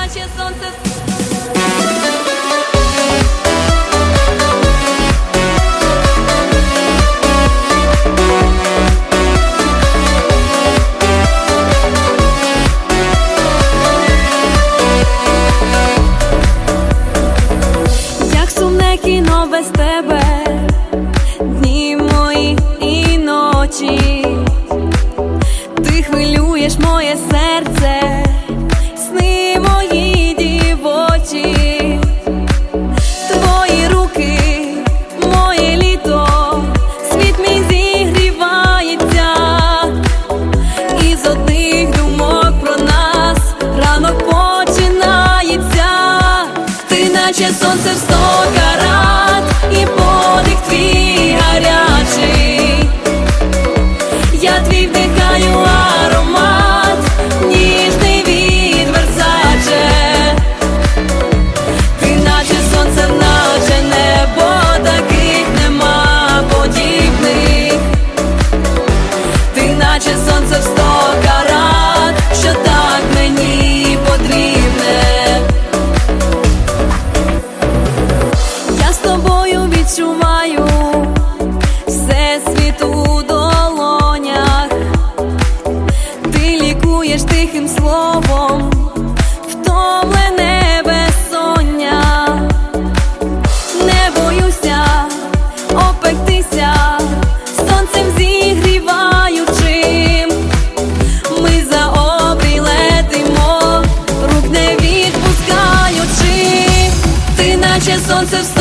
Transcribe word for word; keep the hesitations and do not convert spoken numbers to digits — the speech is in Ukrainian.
наче сонце. Як сумне кіно без тебе, дні мої і ночі. Ти хвилюєш моє серце, сни мої дівочі. Твої руки, моє літо, світ мій зігрівається. І з одних думок про нас ранок починається. Ти наче сонце в сто карат, і подих твій гарячий. Я твій вдихаю аромат, ніжний від Версаче. Ти наче сонце, наче небо, таких нема подібних. Ти наче сонце в сто карат, що так мені потрібне. Я з тобою відчуваю всесвіт у долонях. Ти лікуєш тихим словом втомлене безсоння. Не боюся опектися сонцем зігріваючим. Ми за обрій летимо, рук не відпускаючи. Ти наче сонце в